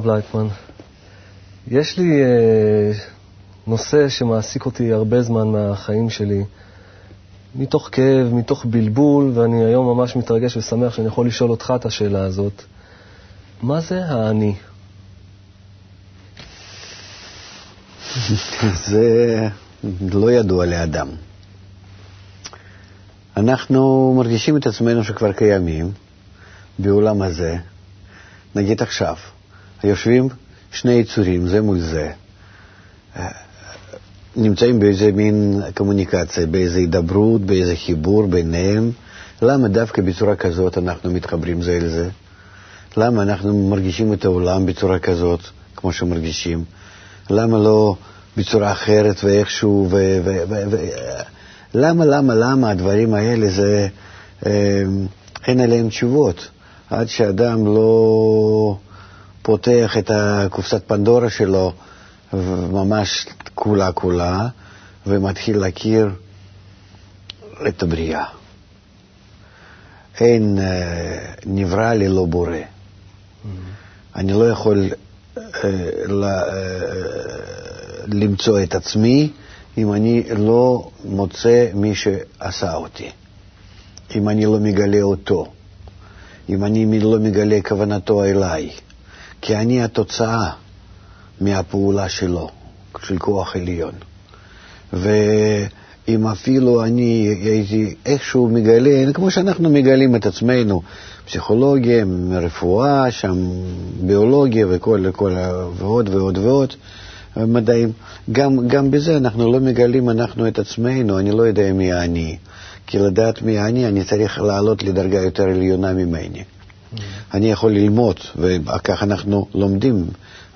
הרב לייטמן. יש לי נושא שמעסיק אותי הרבה זמן מהחיים שלי, מתוך כאב, מתוך בלבול, ואני היום ממש מתרגש ושמח שאני יכול לשאול אותך את השאלה הזאת. מה זה האני? זה לא ידוע לאדם. אנחנו מרגישים את עצמנו שכבר קיימים בעולם הזה. נגיד עכשיו, היושבים שני יצורים, זה מול זה, נמצאים באיזה מין קומוניקציה, באיזה הידברות, באיזה חיבור ביניהם. למה דווקא בצורה כזאת אנחנו מתחברים זה אל זה? למה אנחנו מרגישים את העולם בצורה כזאת, כמו שמרגישים? למה לא בצורה אחרת ואיכשהו למה הדברים האלה זה אין עליהם תשובות עד שאדם לא פותח את הקופסת פנדורה שלו ממש כולה ומתחיל להכיר את הבריאה. אין נברא ללא בורא. אני לא יכול למצוא את עצמי אם אני לא מוצא מי שעשה אותי, אם אני לא מגלה אותו, אם אני לא מגלה כוונתו אליי, כי אני התוצאה מהפעולה שלו, של כוח עליון. ואם אפילו אני הייתי איכשהו מגלה, כמו שאנחנו מגלים את עצמנו, פסיכולוגיה, רפואה, שם ביולוגיה וכל ועוד מדעים, גם בזה אנחנו לא מגלים אנחנו את עצמנו. אני לא יודע מי אני, כי לדעת מי אני צריך לעלות לדרגה יותר עליונה ממני. אני יכול ללמוד, וכך אנחנו לומדים,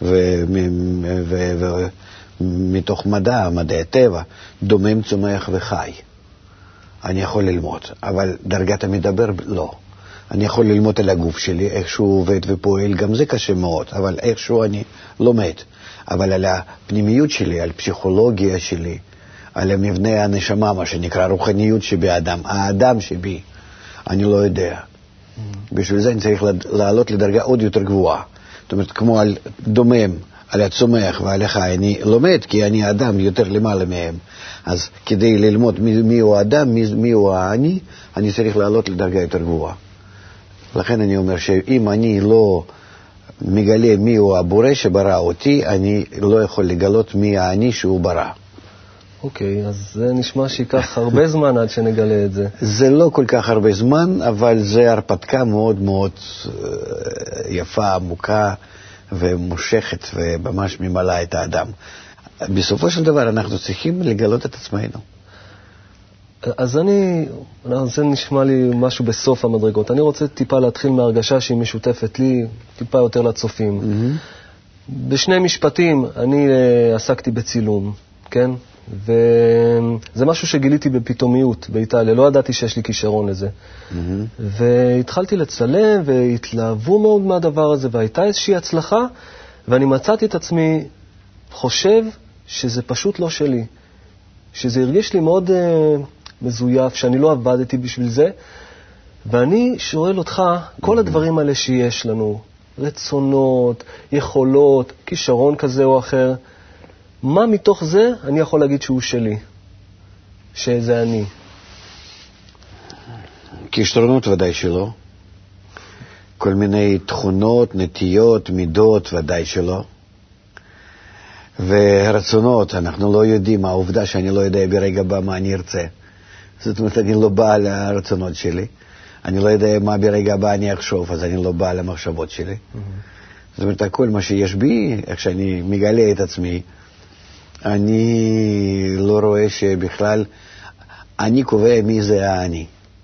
ומתוך מדעי הטבע, דומם, צומח וחי. אני יכול ללמוד, אבל דרגת המדבר לא. אני יכול ללמוד על הגוף שלי, איך שהוא עובד ופועל, גם זה קשה מאוד, אבל איכשהו אני לומד. אבל על הפנימיות שלי, על פסיכולוגיה שלי, על המבנה הנשמה, מה שנקרא רוחניות שבאדם, האדם שבי, אני לא יודע. בשביל זה אני צריך לעלות לדרגה עוד יותר גבוהה. זאת אומרת, כמו על דומם, על הצומח ועל החי, אני לומד כי אני אדם יותר למעלה מהם. אז כדי ללמוד מי הוא האדם, מי הוא האני, אני צריך לעלות לדרגה יותר גבוהה. לכן אני אומר שאם אני לא מגלה מי הוא הבורא שברא אותי, אני לא יכול לגלות מי האני שהוא ברא. אוקיי, אז זה נשמע שיקח הרבה זמן עד שנגלה את זה. זה לא כל כך הרבה זמן, אבל זה הרפתקה מאוד מאוד יפה, עמוקה ומושכת וממש ממלאה את האדם. בסופו של דבר אנחנו צריכים לגלות את עצמנו. אז זה נשמע לי משהו בסוף המדרגות. אני רוצה טיפה להתחיל מהרגשה שהיא משותפת לי, טיפה יותר לצופים. בשני משפטים, אני עסקתי בצילום, כן? וזה משהו שגיליתי בפתאומיות באיטליה, לא ידעתי שיש לי כישרון לזה. והתחלתי לצלם והתלהבו מאוד מהדבר הזה, והייתה איזושהי הצלחה, ואני מצאתי את עצמי חושב שזה פשוט לא שלי. שזה הרגיש לי מאוד מזויף, שאני לא עבדתי בשביל זה. ואני שואל אותך, כל הדברים האלה שיש לנו, רצונות, יכולות, כישרון כזה או אחר, מה מתוך זה אני יכול להגיד שהוא שלי? שזה אני? כישרונות ודאי שלא. כל מיני תכונות, נטיות, מידות ודאי שלא. ורצונות, אנחנו לא יודעים, העובדה שאני לא יודע ברגע הבא מה אני ארצה. זאת אומרת, אני לא בא לרצונות שלי. אני לא יודע מה ברגע הבא אני אחשוב, אז אני לא בא למחשבות שלי. זאת אומרת, כל מה שיש בי, איך שאני מגלה את עצמי, אני לא רואה שבכלל אני קובע מי זה האני.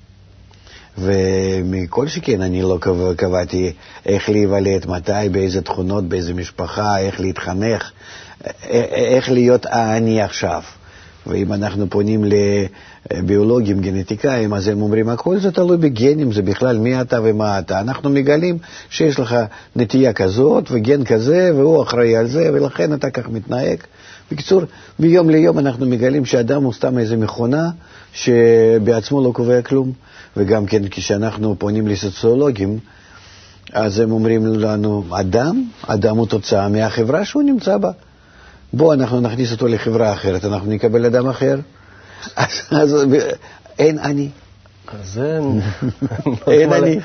ומכל שכן אני לא קבעתי איך להיוולד, מתי, באיזה תכונות, באיזה משפחה, איך להתחנך, איך להיות האני עכשיו. ואם אנחנו פונים לביולוגים, גנטיקאים, אז הם אומרים, הכל זה תלוי בגנים, זה בכלל מי אתה ומה אתה. אנחנו מגלים שיש לך נטייה כזאת וגן כזה, והוא אחראי על זה, ולכן אתה כך מתנהג. בקיצור, מיום ליום אנחנו מגלים שאדם הוא סתם איזו מכונה שבעצמו לא קובע כלום. וגם כן כשאנחנו פונים לסוציולוגים, אז הם אומרים לנו, אדם הוא תוצאה מהחברה שהוא נמצא בה. בוא, אנחנו נכניס אותו לחברה אחרת, אנחנו נקבל אדם אחר. אז אין אני. אז אין אני.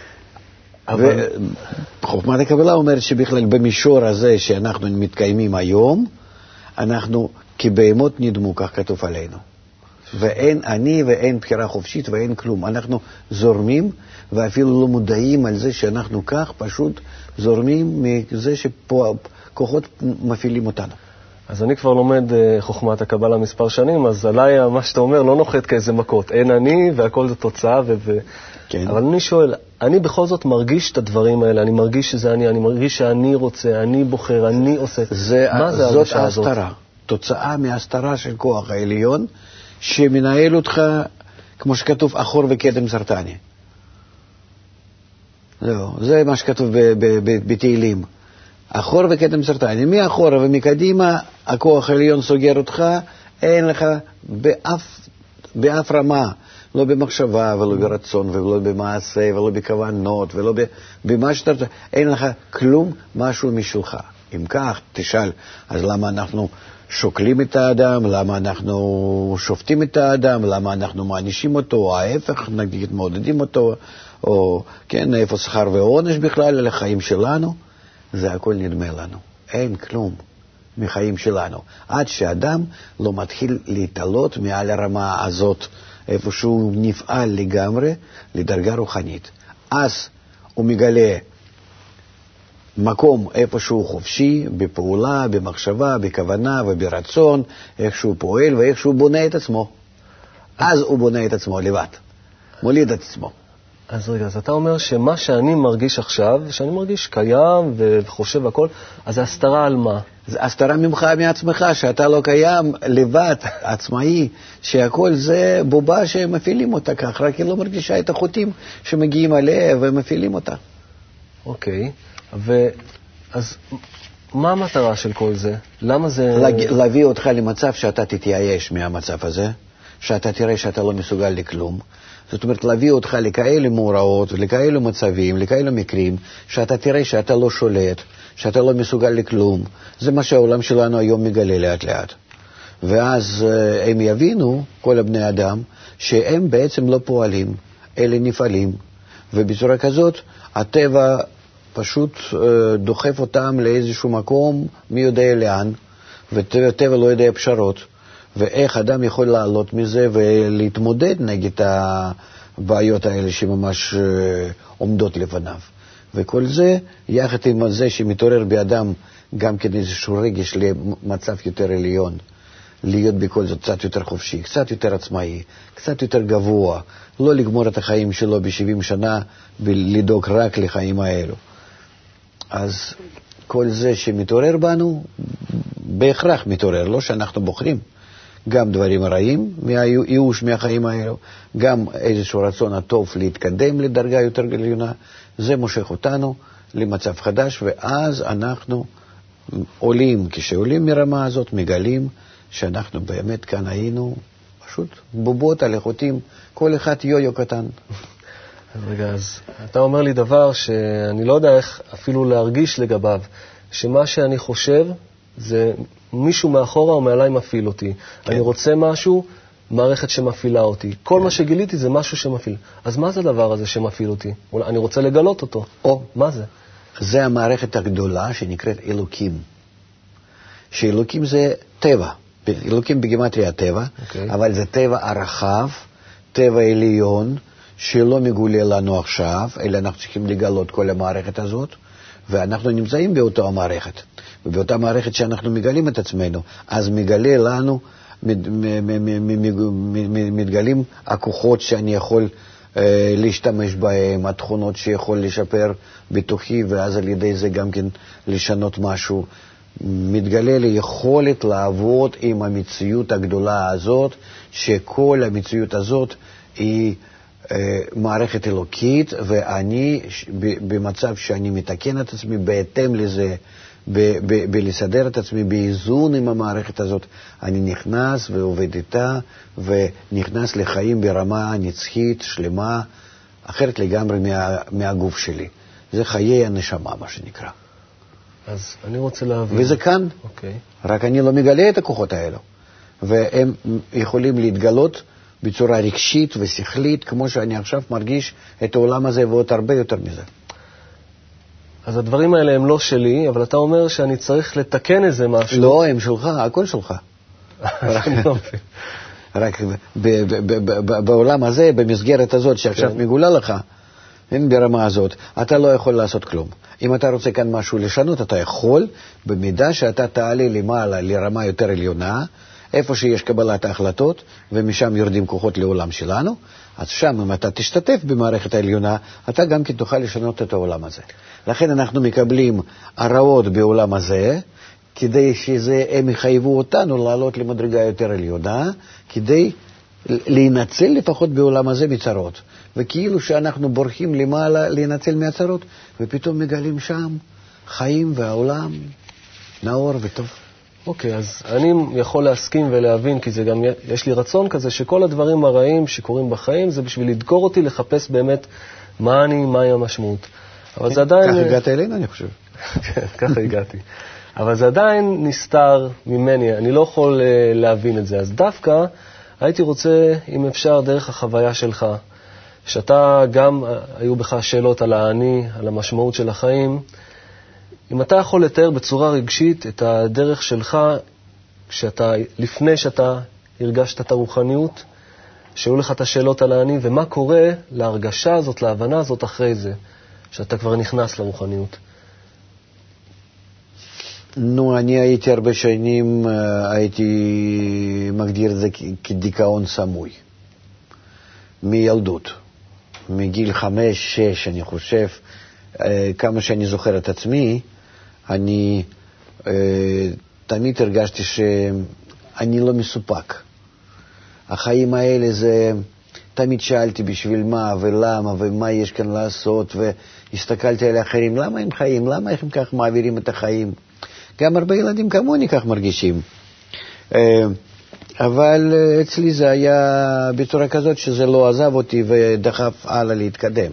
וחוכמת הקבלה אומרת שבכלל במישור הזה שאנחנו מתקיימים היום, אנחנו כבהמות נדמו, כך כתוב עלינו. ואין אני ואין בחירה חופשית ואין כלום. אנחנו זורמים ואפילו לא מודעים על זה שאנחנו כך, פשוט זורמים מזה שכוחות מפעילים אותנו. אז אני כבר לומד חוכמת הקבלה מספר שנים, אז עליי מה שאתה אומר לא נוחת כאיזה מכות. אין אני והכל זה תוצאה. כן. אבל אני שואל, אני בכל זאת מרגיש את הדברים האלה, אני מרגיש שזה אני מרגיש שאני רוצה, אני בוחר, אני עושה. מה זה ההרגשה הזאת? זאת ההסתרה, תוצאה מההסתרה של כוח העליון, שמנהל אותך, כמו שכתוב, אחור וקדם סרטני. זהו, זה מה שכתוב בתהילים. אחור וקדם סרטני. מאחורה ומקדימה, הכוח העליון סוגר אותך, אין לך באף רמה, לא במחשבה ולא ברצון ולא במעשה ולא בכוונות ולא במה שאתה... אין לך כלום, משהו משלך. אם כך, תשאל, אז למה אנחנו שוקלים את האדם, למה אנחנו שופטים את האדם, למה אנחנו מענישים אותו, או ההפך, נגיד מעודדים אותו, או כן, איפה שכר ועונש בכלל על החיים שלנו, זה הכל נדמה לנו. אין כלום מחיים שלנו. עד שאדם לא מתחיל להתעלות מעל הרמה הזאת, איפה שהוא נפעל לגמרי לדרגה רוחנית. אז הוא מגלה מקום איפה שהוא חופשי, בפעולה, במחשבה, בכוונה וברצון, איך שהוא פועל ואיך שהוא בונה את עצמו. אז הוא בונה את עצמו לבד, מוליד את עצמו. אז רגע, אז אתה אומר שמה שאני מרגיש עכשיו, שאני מרגיש קיים וחושב הכל, אז זה הסתרה על מה? זה הסתרה ממך מעצמך, שאתה לא קיים לבד, עצמאי, שהכל זה בובה שמפעילים אותה כך, רק היא לא מרגישה את החוטים שמגיעים עליה ומפעילים אותה. אוקיי, אז מה המטרה של כל זה? למה זה... להביא אותך למצב שאתה תתייאש מהמצב הזה, שאתה תראה שאתה לא מסוגל לכלום. זאת אומרת, להביא אותך לכאלה מאורעות, לכאלה מצבים, לכאלה מקרים, שאתה תראה שאתה לא שולט, שאתה לא מסוגל לכלום. זה מה שהעולם שלנו היום מגלה לאט לאט. ואז הם יבינו, כל הבני אדם, שהם בעצם לא פועלים, אלה נפעלים. ובצורה כזאת, הטבע פשוט דוחף אותם לאיזשהו מקום, מי יודע לאן, והטבע לא יודע פשרות. ואיך אדם יכול לעלות מזה ולהתמודד נגד הבעיות האלה שממש עומדות לפניו. וכל זה, יחד עם זה שמתעורר באדם גם כן איזשהו רגש למצב יותר עליון, להיות בכל זאת קצת יותר חופשי, קצת יותר עצמאי, קצת יותר גבוה, לא לגמור את החיים שלו ב-70 שנה ולדאוג רק לחיים האלו. אז כל זה שמתעורר בנו, בהכרח מתעורר, לא שאנחנו בוחרים. גם דברים רעים מהייאוש מהחיים האלו, גם איזשהו רצון הטוב להתקדם לדרגה יותר עליונה, זה מושך אותנו למצב חדש, ואז אנחנו עולים, כשעולים מרמה הזאת, מגלים שאנחנו באמת כאן היינו פשוט בובות על החוטים, כל אחד יו-יו קטן. רגע, אז אתה אומר לי דבר שאני לא יודע איך אפילו להרגיש לגביו, שמה שאני חושב זה מישהו מאחורה או מעליי מפעיל אותי. כן. אני רוצה משהו, מערכת שמפעילה אותי. כל כן. מה שגיליתי זה משהו שמפעיל. אז מה זה הדבר הזה שמפעיל אותי? אני רוצה לגלות אותו. מה זה? זה המערכת הגדולה שנקראת אלוקים. שאלוקים זה טבע. אלוקים בגימטריה טבע, אבל זה טבע הרחב, טבע עליון, שלא מגולה לנו עכשיו, אלא אנחנו צריכים לגלות כל המערכת הזאת, ואנחנו נמצאים באותה המערכת. ובאותה מערכת שאנחנו מגלים את עצמנו, אז מגלה לנו, מתגלים הכוחות שאני יכול להשתמש בהם, התכונות שיכול לשפר בתוכי, ואז על ידי זה גם כן לשנות משהו. מתגלה לי יכולת לעבוד עם המציאות הגדולה הזאת, שכל המציאות הזאת היא מערכת אלוקית, ואני במצב שאני מתקן את עצמי בהתאם לזה, בלסדר את עצמי באיזון עם המערכת הזאת, אני נכנס ועובד איתה, ונכנס לחיים ברמה נצחית, שלמה, אחרת לגמרי מהגוף שלי. זה חיי הנשמה, מה שנקרא. אז אני רוצה להבין. וזה כאן, רק אני לא מגלה את הכוחות האלו. והם יכולים להתגלות בצורה רגשית ושכלית, כמו שאני עכשיו מרגיש את העולם הזה ועוד הרבה יותר מזה. אז הדברים האלה הם לא שלי, אבל אתה אומר שאני צריך לתקן איזה משהו. לא, הם שלך, הכל שלך. רק בעולם הזה, במסגרת הזאת שעכשיו מגולה לך, ברמה הזאת, אתה לא יכול לעשות כלום. אם אתה רוצה כאן משהו לשנות, אתה יכול, במידה שאתה תעלה למעלה לרמה יותר עליונה, איפה שיש קבלת ההחלטות, ומשם יורדים כוחות לעולם שלנו, אז שם, אם אתה תשתתף במערכת העליונה, אתה גם כן תוכל לשנות את העולם הזה. לכן אנחנו מקבלים הרעות בעולם הזה, כדי שהם יחייבו אותנו לעלות למדרגה יותר עליונה, כדי להינצל לפחות בעולם הזה מצרות. וכאילו שאנחנו בורחים למעלה להינצל מהצרות, ופתאום מגלים שם חיים והעולם נאור וטוב. אוקיי, אז אני יכול להסכים ולהבין, כי זה גם, יש לי רצון כזה, שכל הדברים הרעים שקורים בחיים, זה בשביל לדקור אותי, לחפש באמת מה אני, מהי המשמעות. אבל זה עדיין... ככה הגעת אלינו, אני חושב. כן, ככה הגעתי. אבל זה עדיין נסתר ממני, אני לא יכול להבין את זה. אז דווקא הייתי רוצה, אם אפשר, דרך החוויה שלך, שאתה גם היו בך שאלות על האני, על המשמעות של החיים, אם אתה יכול לתאר בצורה רגשית את הדרך שלך, לפני שאתה הרגשת את הרוחניות, שהיו לך את השאלות על האני, ומה קורה להרגשה הזאת, להבנה הזאת אחרי זה, שאתה כבר נכנס לרוחניות. נו, אני הייתי הרבה שנים, הייתי מגדיר את זה כדיכאון סמוי. מילדות. מגיל 5-6, אני חושב, כמה שאני זוכר את עצמי, אני תמיד הרגשתי שאני לא מסופק. החיים האלה זה, תמיד שאלתי בשביל מה ולמה ומה יש כאן לעשות, והסתכלתי על האחרים, למה הם חיים, למה הם כך מעבירים את החיים. גם הרבה ילדים כמוני כך מרגישים. אבל אצלי זה היה בצורה כזאת שזה לא עזב אותי ודחף הלאה להתקדם.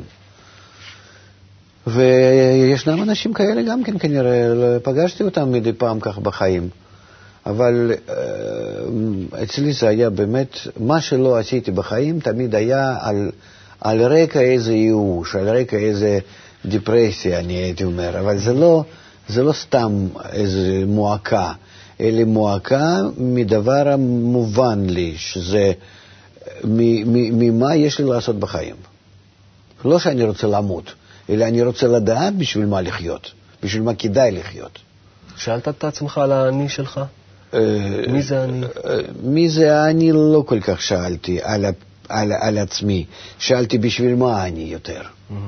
וישנם אנשים כאלה גם כן, כנראה, פגשתי אותם מדי פעם כך בחיים. אבל אצלי זה היה באמת, מה שלא עשיתי בחיים תמיד היה על רקע איזה ייאוש, על רקע איזה דיפרסיה, אני הייתי אומר. אבל זה לא סתם איזה מועקה, אלא מועקה מדבר המובן לי, שזה ממה יש לי לעשות בחיים. לא שאני רוצה למות, אלא אני רוצה לדעת בשביל מה לחיות, בשביל מה כדאי לחיות. שאלת את עצמך על האני שלך? מי זה אני? מי זה אני לא כל כך שאלתי על עצמי. שאלתי בשביל מה אני יותר.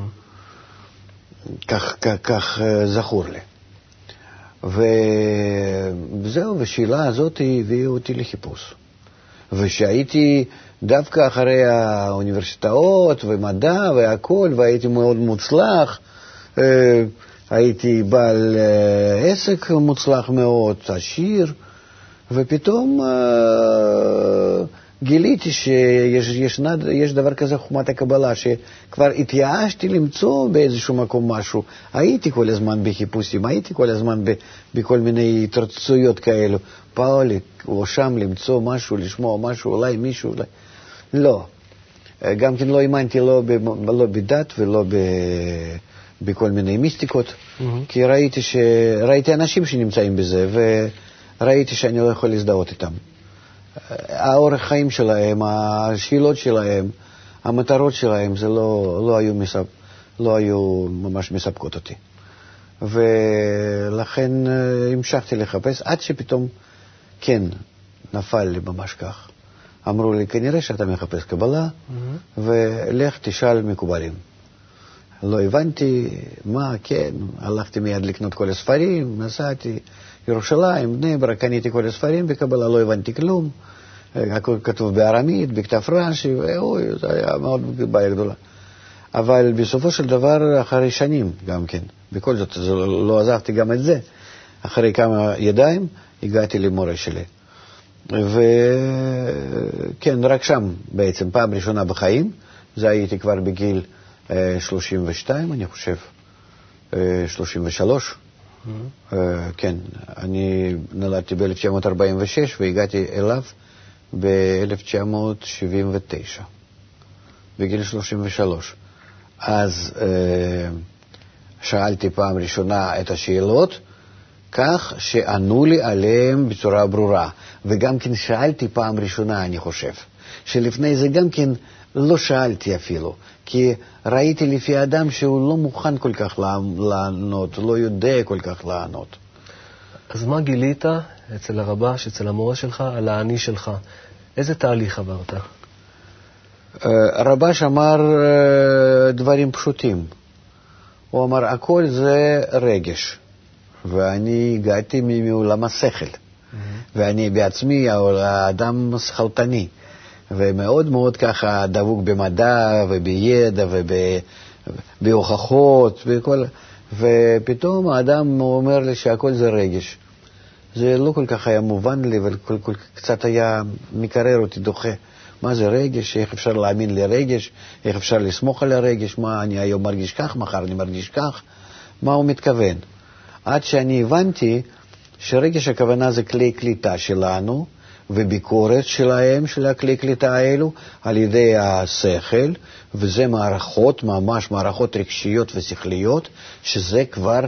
כך זכור לי. וזהו, והשאלה הזאת הביאה אותי לחיפוש. ושהייתי דווקא אחרי האוניברסיטאות ומדע והכל, והייתי מאוד מוצלח, הייתי בעל עסק מוצלח מאוד, עשיר, ופתאום גיליתי שיש דבר כזה חוכמת הקבלה, שכבר התייאשתי למצוא באיזשהו מקום משהו. הייתי כל הזמן בחיפושים, הייתי כל הזמן בכל מיני התרצויות כאלו. פעולי, או שם למצוא משהו, לשמוע משהו, אולי מישהו, אולי... לא. גם כן לא האמנתי לא בדת ולא בכל מיני מיסטיקות, כי ראיתי אנשים שנמצאים בזה, וראיתי שאני לא יכול להזדהות איתם. האורח חיים שלהם, השאלות שלהם, המטרות שלהם, זה לא היו ממש מספקות אותי. ולכן המשכתי לחפש, עד שפתאום כן נפל לי ממש כך. אמרו לי, כנראה שאתה מחפש קבלה, ולך תשאל מקובלים. לא הבנתי מה, כן, הלכתי מיד לקנות כל הספרים, נסעתי ירושלים, בני ברק, קניתי כל הספרים בקבלה, לא הבנתי כלום. הכל כתוב בארמית, בכתב רש"י, ואוי, זה היה מאוד בעיה גדולה. אבל בסופו של דבר, אחרי שנים גם כן, בכל זאת, לא עזבתי גם את זה. אחרי כמה ידיים, הגעתי למורה שלי. וכן, רק שם בעצם, פעם ראשונה בחיים, זה הייתי כבר בגיל 32, אני חושב. 33. כן, אני נולדתי ב-1946 והגעתי אליו ב-1979, בגיל 33. אז שאלתי פעם ראשונה את השאלות, כך שענו לי עליהם בצורה ברורה. וגם כן שאלתי פעם ראשונה, אני חושב, שלפני זה גם כן לא שאלתי אפילו, כי ראיתי לפי אדם שהוא לא מוכן כל כך לענות, לא יודע כל כך לענות. אז מה גילית אצל הרבש, אצל המורה שלך, על האני שלך? איזה תהליך עברת? הרבש אמר דברים פשוטים. הוא אמר, הכל זה רגש. ואני הגעתי מעולם השכל. ואני בעצמי האדם שכלתני. ומאוד מאוד ככה דבוק במדע ובידע ובהוכחות וכל... ופתאום האדם אומר לי שהכל זה רגש. זה לא כל כך היה מובן לי, אבל קצת היה מקרר אותי, דוחה. מה זה רגש? איך אפשר להאמין לרגש? איך אפשר לסמוך על הרגש? מה, אני היום מרגיש כך, מחר אני מרגיש כך? מה הוא מתכוון? עד שאני הבנתי שרגש הכוונה זה כלי קליטה שלנו, וביקורת שלהם, של הכלי קליטה האלו, על ידי השכל, וזה מערכות, ממש מערכות רגשיות ושכליות, שזה כבר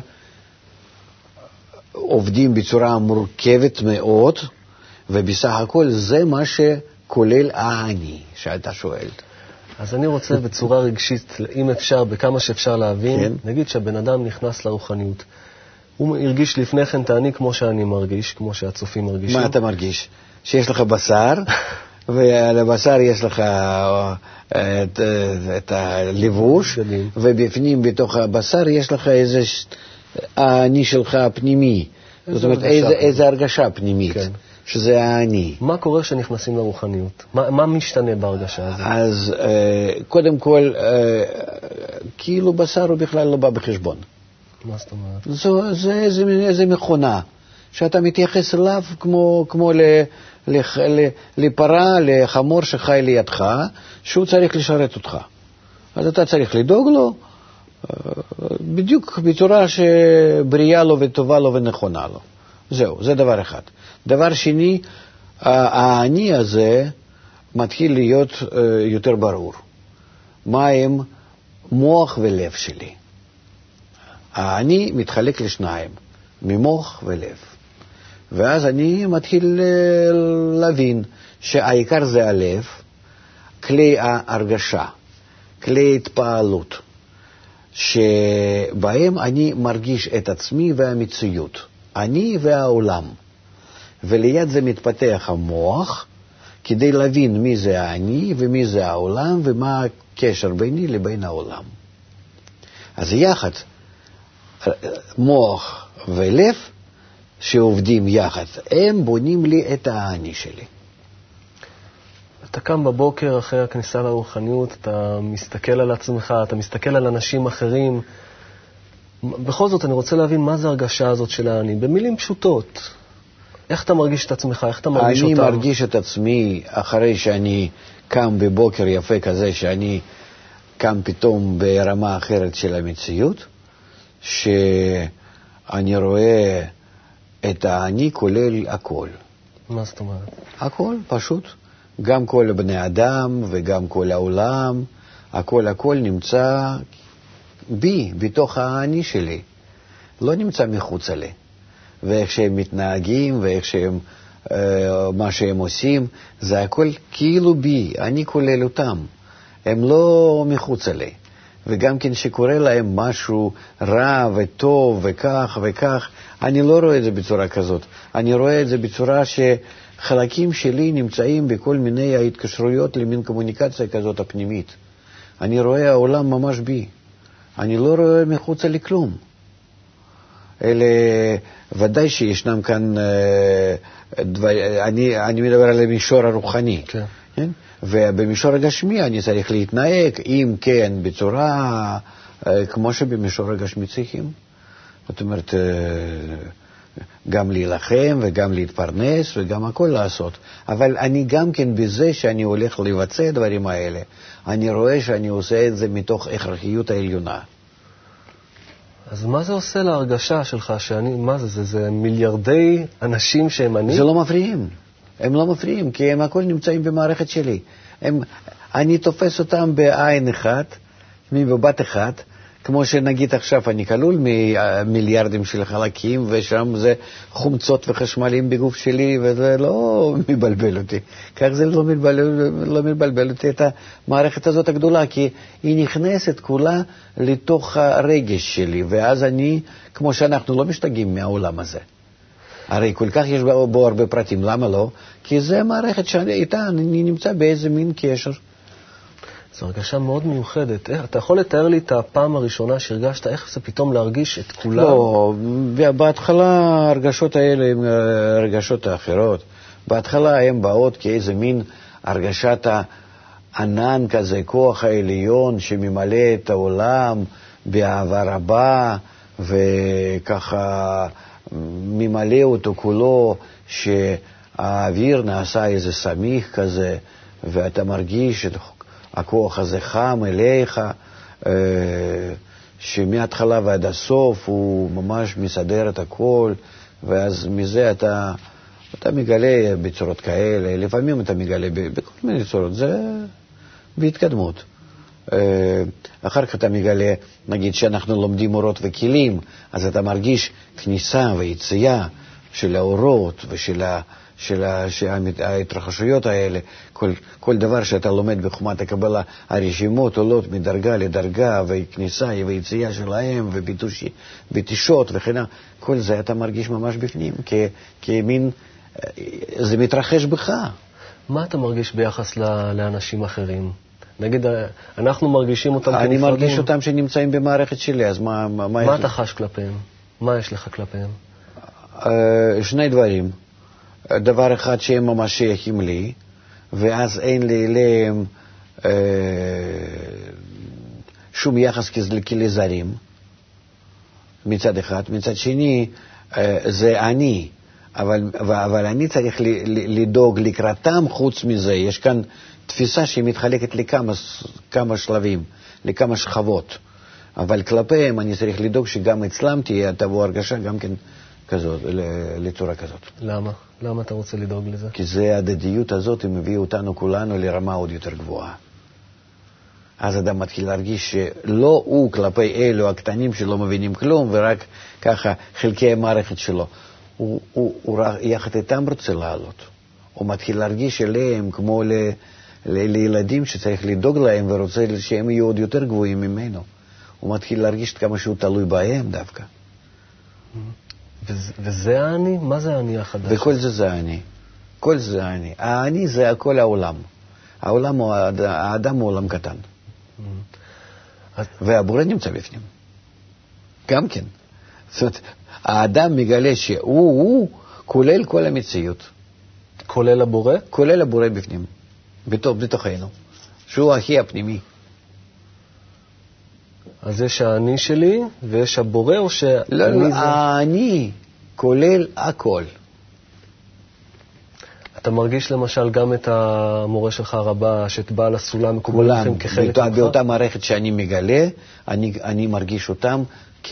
עובדים בצורה מורכבת מאוד, ובסך הכל זה מה שכולל האני, שאתה שואלת. אז אני רוצה בצורה רגשית, אם אפשר, בכמה שאפשר להבין, כן. נגיד שהבן אדם נכנס לרוחניות. הוא הרגיש לפני כן תעני כמו שאני מרגיש, כמו שהצופים מרגישים. מה אתה מרגיש? שיש לך בשר, ועל הבשר יש לך את הלבוש, ובפנים בתוך הבשר יש לך איזה האני שלך פנימי. זאת אומרת, איזה הרגשה פנימית, כן. שזה האני. מה קורה כשנכנסים לרוחניות? מה משתנה בהרגשה הזאת? אז קודם כל, כאילו בשר הוא בכלל לא בא בחשבון. מה זאת אומרת? זה איזה מכונה, שאתה מתייחס אליו כמו לפרה, לחמור שחי לידך, שהוא צריך לשרת אותך. אז אתה צריך לדאוג לו, בדיוק בצורה שבריאה לו וטובה לו ונכונה לו. זהו, זה דבר אחד. דבר שני, האני הזה מתחיל להיות יותר ברור. מה הם מוח ולב שלי? האני מתחלק לשניים, ממוח ולב. ואז אני מתחיל להבין שהעיקר זה הלב, כלי ההרגשה, כלי התפעלות, שבהם אני מרגיש את עצמי והמציאות, אני והעולם. וליד זה מתפתח המוח, כדי להבין מי זה האני ומי זה העולם ומה הקשר ביני לבין העולם. אז יחד, מוח ולב שעובדים יחד, הם בונים לי את האני שלי. אתה קם בבוקר אחרי הכניסה לרוחניות, אתה מסתכל על עצמך, אתה מסתכל על אנשים אחרים. בכל זאת אני רוצה להבין מה זה הרגשה הזאת של האני, במילים פשוטות. איך אתה מרגיש את עצמך, איך אתה מרגיש אותם? אני מרגיש את עצמי אחרי שאני קם בבוקר יפה כזה, שאני קם פתאום ברמה אחרת של המציאות, שאני רואה את האני כולל הכל. מה זאת אומרת? הכל, פשוט. גם כל בני אדם וגם כל העולם, הכל נמצא בי, בתוך האני שלי. לא נמצא מחוץ לי. ואיך שהם מתנהגים ואיך שהם, מה שהם עושים, זה הכל כאילו בי, אני כולל אותם. הם לא מחוץ לי. וגם כן שקורה להם משהו רע וטוב וכך וכך, אני לא רואה את זה בצורה כזאת. אני רואה את זה בצורה שחלקים שלי נמצאים בכל מיני ההתקשרויות למין קומוניקציה כזאת הפנימית. אני רואה העולם ממש בי. אני לא רואה מחוץ לי כלום. אלה, ודאי שישנם כאן, אני מדבר על המישור הרוחני. כן. כן? ובמישור הגשמי אני צריך להתנהג, אם כן, בצורה כמו שבמישור הגשמי צריכים. זאת אומרת, גם להילחם וגם להתפרנס וגם הכל לעשות. אבל אני גם כן בזה שאני הולך לבצע את הדברים האלה, אני רואה שאני עושה את זה מתוך הכרחיות העליונה. אז מה זה עושה להרגשה שלך שאני, מה זה? זה מיליארדי אנשים שהם אני? זה לא מפריעים. הם לא מפריעים, כי הם הכל נמצאים במערכת שלי. אני תופס אותם בעין אחת, מבבת אחת, כמו שנגיד עכשיו אני כלול ממיליארדים של חלקים, ושם זה חומצות וחשמלים בגוף שלי, וזה לא מבלבל אותי. כך זה לא מבלבל אותי את המערכת הזאת הגדולה, כי היא נכנסת כולה לתוך הרגש שלי, ואז אני, כמו שאנחנו לא משתגעים מהעולם הזה. הרי כל כך יש בו הרבה פרטים, למה לא? כי זה מערכת שאיתה אני נמצא באיזה מין קשר. זו הרגשה מאוד מיוחדת. אתה יכול לתאר לי את הפעם הראשונה שהרגשת, איך זה פתאום להרגיש את כולם? לא, בהתחלה הרגשות האלה הן הרגשות האחרות. בהתחלה הן באות כאיזה מין הרגשת הענן כזה, כוח העליון שממלא את העולם באהבה רבה, וככה ממלא אותו כולו, שהאוויר נעשה איזה סמיך כזה, ואתה מרגיש את הכוח הזה חם אליך, שמההתחלה ועד הסוף הוא ממש מסדר את הכל, ואז מזה אתה מגלה בצורות כאלה, לפעמים אתה מגלה בכל מיני צורות, זה בהתקדמות. אחר כך אתה מגלה, נגיד שאנחנו לומדים אורות וכלים, אז אתה מרגיש כניסה ויציאה של האורות של ההתרחשויות האלה. כל דבר שאתה לומד בחומת הקבלה, הרשימות עולות מדרגה לדרגה, וכניסה ויציאה שלהם, וביטישות וכן הלאה. כל זה אתה מרגיש ממש בפנים, כמין, זה מתרחש בך. מה אתה מרגיש ביחס לאנשים אחרים? נגיד, אנחנו מרגישים אותם כנפרדים. אני מרגיש אותם שנמצאים במערכת שלי, אז מה אתה חש כלפיהם? מה יש לך כלפיהם? שני דברים. דבר אחד שהם ממש שייכים לי, ואז אין לי אליהם שום יחס כלזרים, מצד אחד. מצד שני, זה אני, אבל אני צריך לדאוג לקראתם. חוץ מזה, יש כאן תפיסה שהיא מתחלקת לכמה שלבים, לכמה שכבות, אבל כלפיהם אני צריך לדאוג שגם אצלם תבוא הרגשה גם כן כזאת, לצורה כזאת. למה? למה אתה רוצה לדאוג לזה? כי זה ההדדיות הזאת, היא מביא אותנו כולנו לרמה עוד יותר גבוהה. אז אדם מתחיל להרגיש שלא הוא כלפי אלו הקטנים שלא מבינים כלום, ורק ככה חלקי המערכת שלו. הוא יחד איתם רוצה לעלות. הוא מתחיל להרגיש אליהם כמו לילדים שצריך לדאוג להם, ורוצה שהם יהיו עוד יותר גבוהים ממנו. הוא מתחיל להרגיש כמה שהוא תלוי בהם דווקא. וזה האני? מה זה האני החדש? וכל זה האני. כל זה האני. האני זה הכל העולם. האדם הוא עולם קטן. והבורא נמצא בפנים. גם כן. זאת אומרת, האדם מגלה שהוא כולל כל המציאות. כולל הבורא? כולל הבורא בפנים. בתוכנו. שהוא הכי הפנימי. אז יש האני שלי ויש הבורא, או שאני לא, האני כולל הכל. אתה מרגיש למשל גם את המורה שלך הרבה, שאת בעל הסולם מקובל לכם כחלק ממך? באותה מערכת שאני מגלה, אני מרגיש אותם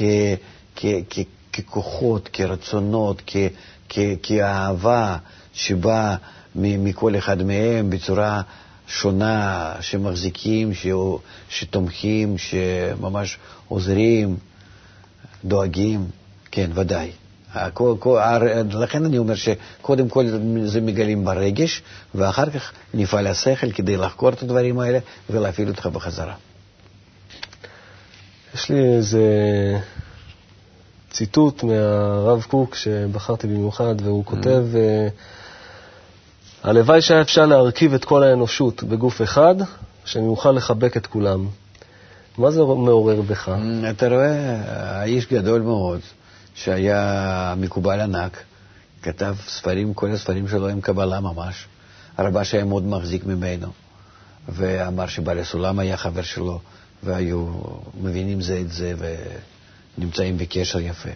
ככוחות, כרצונות, כאהבה שבאה מכל אחד מהם בצורה שונה, שמחזיקים, שתומכים, שממש עוזרים, דואגים. כן, ודאי. לכן אני אומר שקודם כל זה מגלים ברגש, ואחר כך נפעל השכל כדי לחקור את הדברים האלה ולהפעיל אותך בחזרה. יש לי איזה ציטוט מהרב קוק שבחרתי במיוחד, והוא כותב, הלוואי שהיה אפשר להרכיב את כל האנושות בגוף אחד, שאני אוכל לחבק את כולם. מה זה מעורר בך? אתה רואה, האיש גדול מאוד, שהיה מקובל ענק, כתב ספרים, כל הספרים שלו עם קבלה ממש. הרבה שהיה מאוד מחזיק ממנו, ואמר שבעל הסולם היה חבר שלו, והיו מבינים זה את זה, ונמצאים בקשר יפה.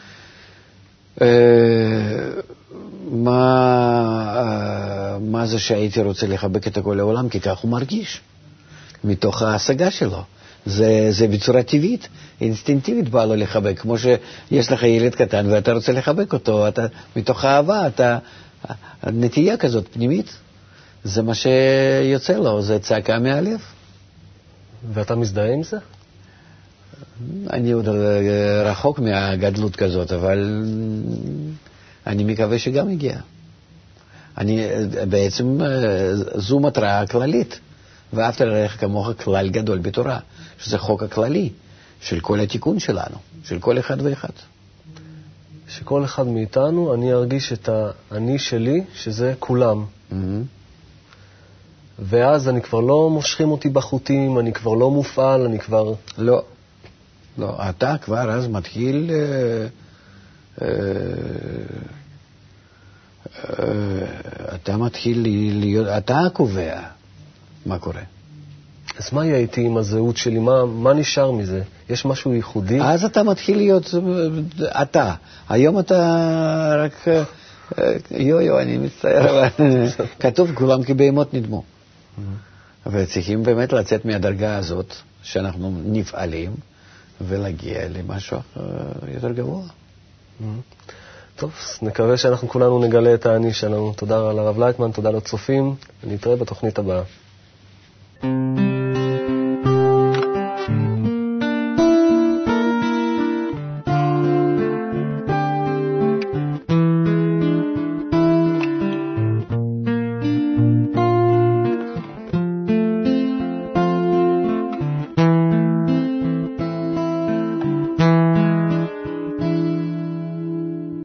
מה זה שהייתי רוצה לחבק את כל העולם? כי כך הוא מרגיש, מתוך ההשגה שלו. זה בצורה טבעית, אינסטינקטיבית בא לו לחבק, כמו שיש לך ילד קטן ואתה רוצה לחבק אותו, אתה, מתוך אהבה, נטייה כזאת פנימית, זה מה שיוצא לו, זה צעקה מהלב. ואתה מזדהה עם זה? אני עוד רחוק מהגדלות כזאת, אבל אני מקווה שגם הגיע. בעצם זו מטרה כללית, ואהבת לרעך כמוך כלל גדול בתורה, שזה חוק הכללי של כל התיקון שלנו, של כל אחד ואחד. שכל אחד מאיתנו, אני ארגיש את האני שלי, שזה כולם. ואז אני כבר לא מושכים אותי בחוטים, אני כבר לא מופעל, אני כבר... לא, אתה כבר אז מתחיל... אתה מתחיל להיות... אתה קובע מה קורה. אז מה יהיה איתי עם הזהות שלי? מה נשאר מזה? יש משהו ייחודי? אז אתה מתחיל להיות אתה. היום אתה רק... אני מצטער, אבל כתוב כולם כבהמות נדמו. וצריכים באמת לצאת מהדרגה הזאת, שאנחנו נפעלים, ולהגיע למשהו יותר גבוה. טוב, נקווה שאנחנו כולנו נגלה את האני שלנו. תודה לרב לייטמן, תודה לצופים, ונתראה בתוכנית הבאה.